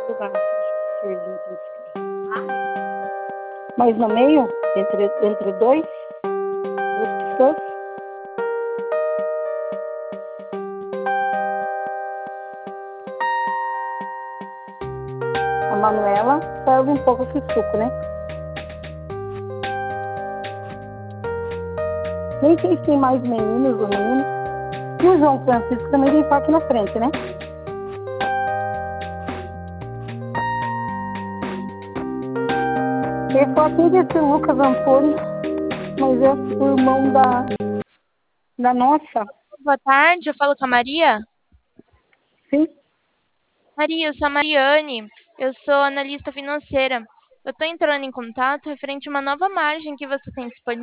Eu acho que serviço de escrita. Mas no meio, entre duas pessoas, a Manuela serve um pouco de suco, né? Nem sei se tem mais meninos ou meninos. E o João Francisco também tem aqui na frente, né? Esse aqui desse Lucas Antônio, mas é o irmão da nossa. Boa tarde, eu falo com a Maria. Sim, Maria, eu sou a Mariane, eu sou analista financeira. Eu estou entrando em contato referente a uma nova margem que você tem disponível.